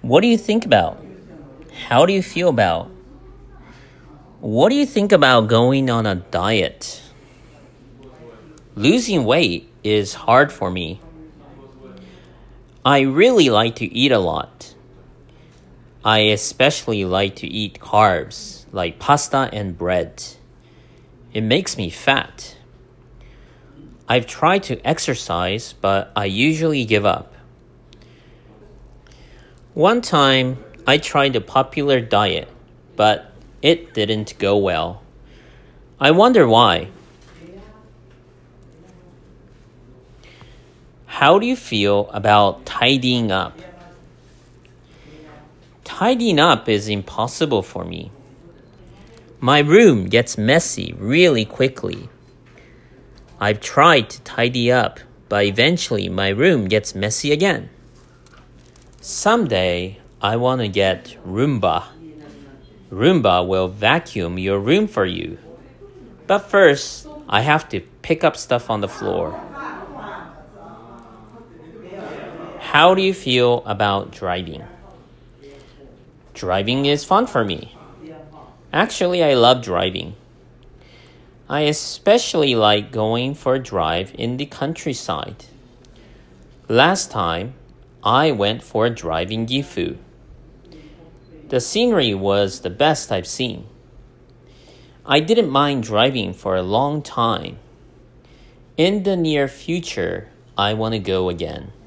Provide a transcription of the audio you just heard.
What do you think about? How do you feel about? What do you think about going on a diet? Losing weight is hard for me. I really like to eat a lot. I especially like to eat carbs like pasta and bread. It makes me fat. I've tried to exercise, but I usually give up. One time, I tried a popular diet, but it didn't go well. I wonder why. How do you feel about tidying up? Tidying up is impossible for me. My room gets messy really quickly. I've tried to tidy up, but eventually my room gets messy again. Someday, I want to get Roomba. Roomba will vacuum your room for you. But first, I have to pick up stuff on the floor. How do you feel about driving? Driving is fun for me. Actually, I love driving. I especially like going for a drive in the countryside. Last time, I went for a drive in Gifu. The scenery was the best I've seen. I didn't mind driving for a long time. In the near future, I want to go again.